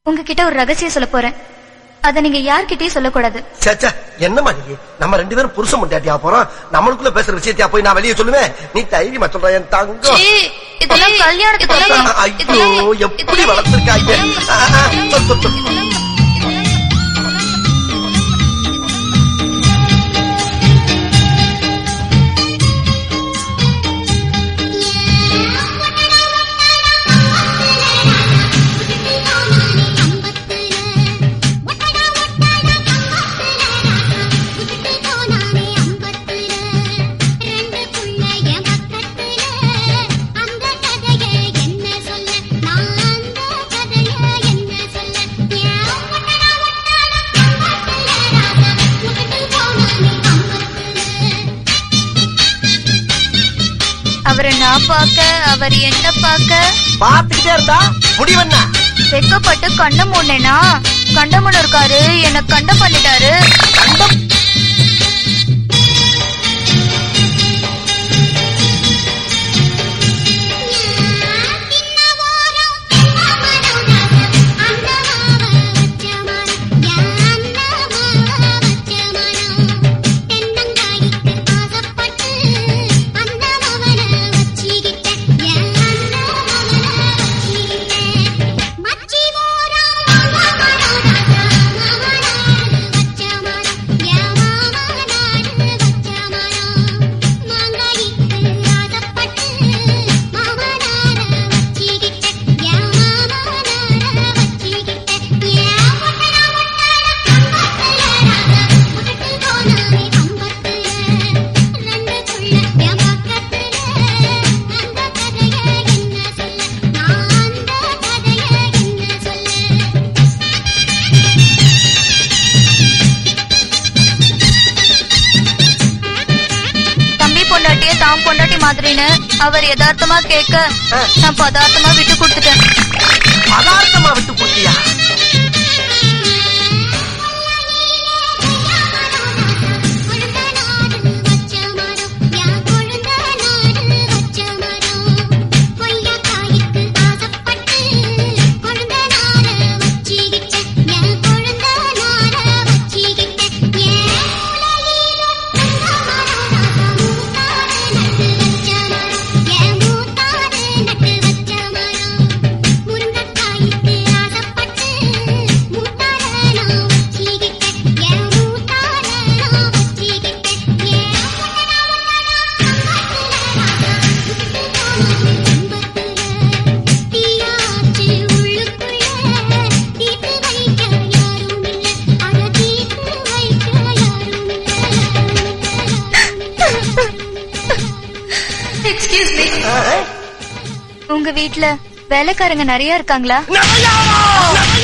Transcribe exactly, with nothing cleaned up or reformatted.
உங்ககிட்ட ஒரு ரகசியம் சொல்ல போறேன். அத நீங்க யார்கிட்டயும் சொல்லக்கூடாது. சேச்சா என்னமா நீ? நம்ம ரெண்டு பேரும் புருஷன் முண்டாட்டியா போறோம். நம்மளுக்குள்ள பேசுற விஷயத்தையா போய் நான் வெளியே சொல்லுவேன்? நீ தைரியமா சொல்ற என் தங்கம். இதெல்லாம் கல்யாணத்துக்கு ஐயோ எப்படி வளர்த்திருக்காங்க. அவரை நான் பாக்க, அவர் என்ன பாக்க பாத்துக்கிட்டே இருந்தா முடிவென்ன? வெக்கப்பட்டு கண்ண மூடனேனா கண்டமுன்னு இருக்காரு, என்ன கண்டம் பண்ணிட்டாரு. கண்டம் தாம் பொண்டாட்டி மாதிரின்னு அவர் யதார்த்தமா கேட்க நான் பதார்த்தமா விட்டு கொடுத்துட்டேன். பதார்த்தமா விட்டு கொடுத்தியா? உங்க வீட்டுல வேலைக்காரங்க நிறைய இருக்காங்களா?